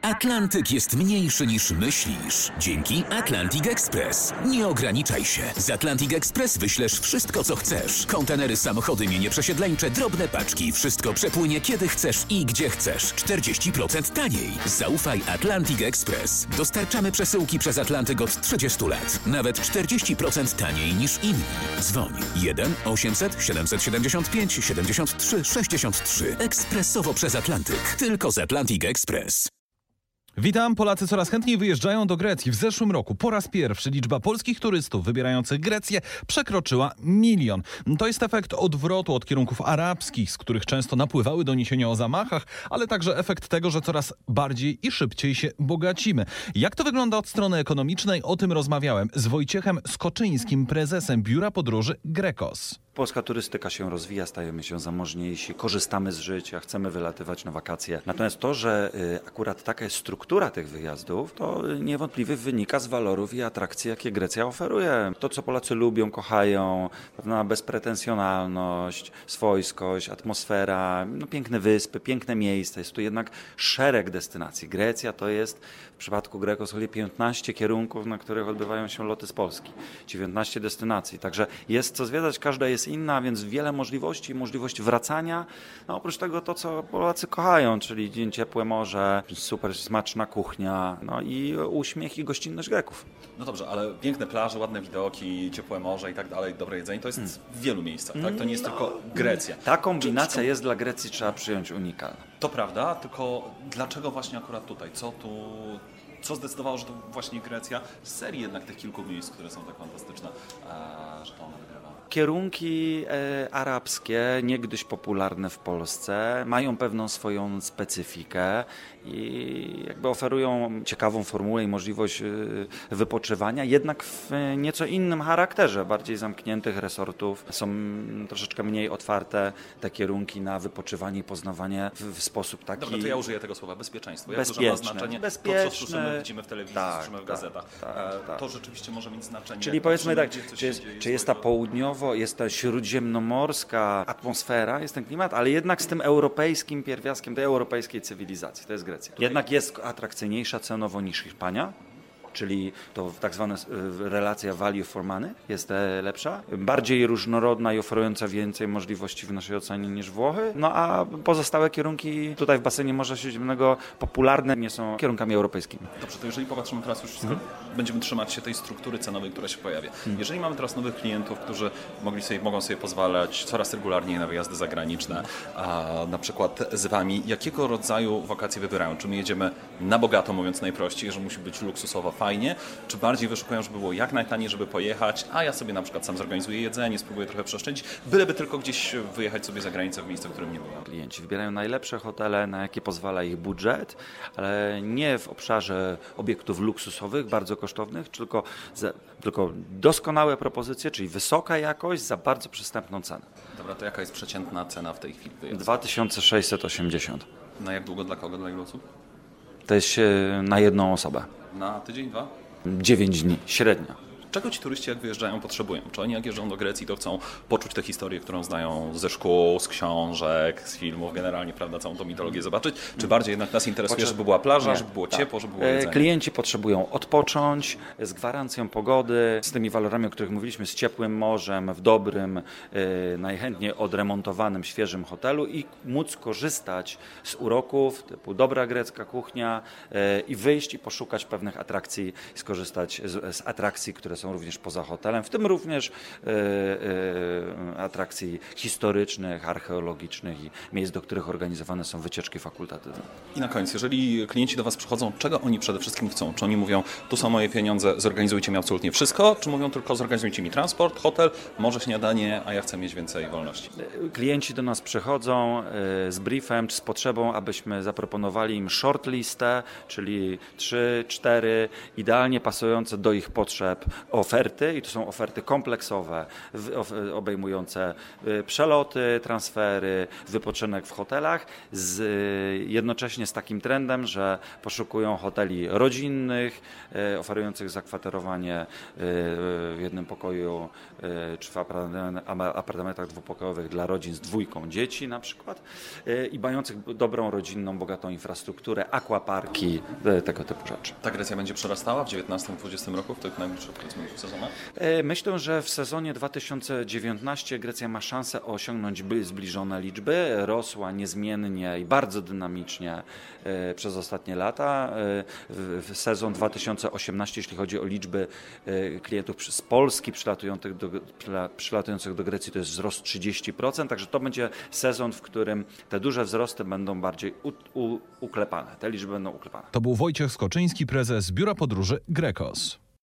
Atlantyk jest mniejszy niż myślisz. Dzięki Atlantic Express. Nie ograniczaj się. Z Atlantic Express wyślesz wszystko, co chcesz. Kontenery, samochody, mienie przesiedleńcze, drobne paczki. Wszystko przepłynie kiedy chcesz i gdzie chcesz. 40% taniej. Zaufaj Atlantic Express. Dostarczamy przesyłki przez Atlantyk od 30 lat. Nawet 40% taniej niż inni. Dzwoń 1 800 775 73 63. Ekspresowo przez Atlantyk. Tylko z Atlantic Express. Witam. Polacy coraz chętniej wyjeżdżają do Grecji. W zeszłym roku po raz pierwszy liczba polskich turystów wybierających Grecję przekroczyła 1 000 000. To jest efekt odwrotu od kierunków arabskich, z których często napływały doniesienia o zamachach, ale także efekt tego, że coraz bardziej i szybciej się bogacimy. Jak to wygląda od strony ekonomicznej? O tym rozmawiałem z Wojciechem Skoczyńskim, prezesem Biura Podróży Grekos. Polska turystyka się rozwija, stajemy się zamożniejsi, korzystamy z życia, chcemy wylatywać na wakacje. Natomiast to, że akurat taka jest struktura tych wyjazdów, to niewątpliwie wynika z walorów i atrakcji, jakie Grecja oferuje. To, co Polacy lubią, kochają, pewna bezpretensjonalność, swojskość, atmosfera, piękne wyspy, piękne miejsca. Jest tu jednak szereg destynacji. Grecja to jest w przypadku Grekos 15 kierunków, na których odbywają się loty z Polski. 19 destynacji. Także jest co zwiedzać, każda jest inna, więc wiele możliwości, możliwość wracania. Oprócz tego to, co Polacy kochają, czyli ciepłe morze, super smaczna kuchnia, i uśmiech i gościnność Greków. No dobrze, ale piękne plaże, ładne widoki, ciepłe morze i tak dalej, dobre jedzenie, to jest w wielu miejscach, tak? To nie jest tylko Grecja. Ta kombinacja jest dla Grecji, trzeba przyjąć, unikalna. To prawda, tylko dlaczego właśnie akurat tutaj? Co zdecydowało, że to właśnie Grecja z serii jednak tych kilku miejsc, które są tak fantastyczne, że to ona wygrywa? Kierunki arabskie, niegdyś popularne w Polsce, mają pewną swoją specyfikę i jakby oferują ciekawą formułę i możliwość wypoczywania, jednak w nieco innym charakterze, bardziej zamkniętych resortów. Są troszeczkę mniej otwarte te kierunki na wypoczywanie i poznawanie w sposób taki... Dobra, to ja użyję tego słowa bezpieczeństwo. Jak bezpieczne. Dużo ma znaczenie to, co słyszymy, widzimy w telewizji, słyszymy w gazetach. Tak. To rzeczywiście może mieć znaczenie. Czyli powiedzmy tak, czy jest ta południowo, jest ta śródziemnomorska atmosfera, jest ten klimat, ale jednak z tym europejskim pierwiastkiem, tej europejskiej cywilizacji. To jest Grecja. Jednak jest atrakcyjniejsza cenowo niż Hiszpania, czyli to tak zwana relacja value for money jest lepsza, bardziej różnorodna i oferująca więcej możliwości w naszej ocenie niż Włochy, a pozostałe kierunki tutaj w basenie Morza Śródziemnego popularne nie są kierunkami europejskimi. Dobrze, to jeżeli popatrzymy teraz już wszystko, będziemy trzymać się tej struktury cenowej, która się pojawia. Jeżeli mamy teraz nowych klientów, którzy mogą sobie pozwalać coraz regularniej na wyjazdy zagraniczne, na przykład z Wami, jakiego rodzaju wakacje wybierają? Czy my jedziemy na bogato, mówiąc najprościej, że musi być luksusowo, fajnie, czy bardziej wyszukują, żeby było jak najtaniej, żeby pojechać, a ja sobie na przykład sam zorganizuję jedzenie, spróbuję trochę przeoszczędzić, byleby tylko gdzieś wyjechać sobie za granicę w miejsce, w którym nie byłem. Klienci wybierają najlepsze hotele, na jakie pozwala ich budżet, ale nie w obszarze obiektów luksusowych, bardzo kosztownych, tylko doskonałe propozycje, czyli wysoka jakość za bardzo przystępną cenę. Dobra, to jaka jest przeciętna cena w tej chwili? 2680. Na jak długo, dla kogo, dla ilu osób? To jest na jedną osobę. Na tydzień, 2? 9 dni, średnio. Czego ci turyści, jak wyjeżdżają, potrzebują? Czy oni jak jeżdżą do Grecji, to chcą poczuć tę historię, którą znają ze szkół, z książek, z filmów, generalnie, prawda, całą tą mitologię zobaczyć? Czy bardziej jednak nas interesuje, żeby była plaża, żeby było ciepło, żeby było jedzenie? Klienci potrzebują odpocząć z gwarancją pogody, z tymi walorami, o których mówiliśmy, z ciepłym morzem, w dobrym, najchętniej odremontowanym, świeżym hotelu i móc korzystać z uroków typu dobra grecka kuchnia i wyjść i poszukać pewnych atrakcji, skorzystać z atrakcji, które są również poza hotelem, w tym również atrakcji historycznych, archeologicznych i miejsc, do których organizowane są wycieczki fakultatywne. I na koniec, jeżeli klienci do Was przychodzą, czego oni przede wszystkim chcą? Czy oni mówią, tu są moje pieniądze, zorganizujcie mi absolutnie wszystko, czy mówią tylko, zorganizujcie mi transport, hotel, może śniadanie, a ja chcę mieć więcej wolności? Klienci do nas przychodzą z briefem, czy z potrzebą, abyśmy zaproponowali im shortlistę, czyli 3-4 idealnie pasujące do ich potrzeb oferty i to są oferty kompleksowe, obejmujące przeloty, transfery, wypoczynek w hotelach, jednocześnie z takim trendem, że poszukują hoteli rodzinnych, oferujących zakwaterowanie w jednym pokoju czy w apartamentach dwupokojowych dla rodzin z 2 dzieci na przykład i mających dobrą, rodzinną, bogatą infrastrukturę, aquaparki, tego typu rzeczy. Ta Grecja będzie przerastała w 2019-2020 roku w tych najbliższych sezonach? Myślę, że w sezonie 2019 Grecja ma szansę osiągnąć zbliżone liczby. Rosła niezmiennie i bardzo dynamicznie przez ostatnie lata. W sezon 2018, jeśli chodzi o liczby klientów z Polski przylatujących do Grecji, to jest wzrost 30%, także to będzie sezon, w którym te duże wzrosty będą bardziej uklepane. Te liczby będą uklepane. To był Wojciech Skoczyński, prezes Biura Podróży Grekos.